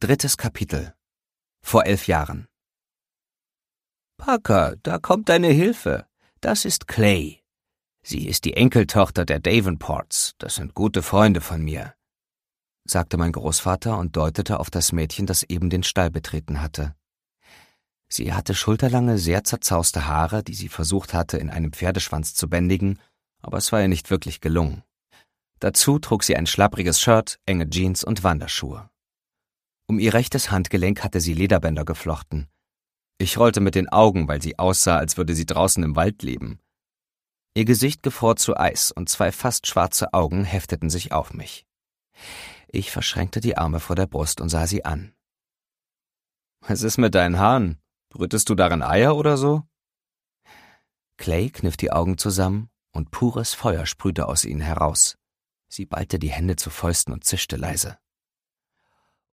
3. Kapitel. Vor 11 Jahren. »Parker, da kommt deine Hilfe. Das ist Clay. Sie ist die Enkeltochter der Davenports. Das sind gute Freunde von mir«, sagte mein Großvater und deutete auf das Mädchen, das eben den Stall betreten hatte. Sie hatte schulterlange, sehr zerzauste Haare, die sie versucht hatte, in einem Pferdeschwanz zu bändigen, aber es war ihr nicht wirklich gelungen. Dazu trug sie ein schlappriges Shirt, enge Jeans und Wanderschuhe. Um ihr rechtes Handgelenk hatte sie Lederbänder geflochten. Ich rollte mit den Augen, weil sie aussah, als würde sie draußen im Wald leben. Ihr Gesicht gefror zu Eis und 2 fast schwarze Augen hefteten sich auf mich. Ich verschränkte die Arme vor der Brust und sah sie an. »Was ist mit deinen Haaren? Brütest du darin Eier oder so?« Clay kniff die Augen zusammen und pures Feuer sprühte aus ihnen heraus. Sie ballte die Hände zu Fäusten und zischte leise.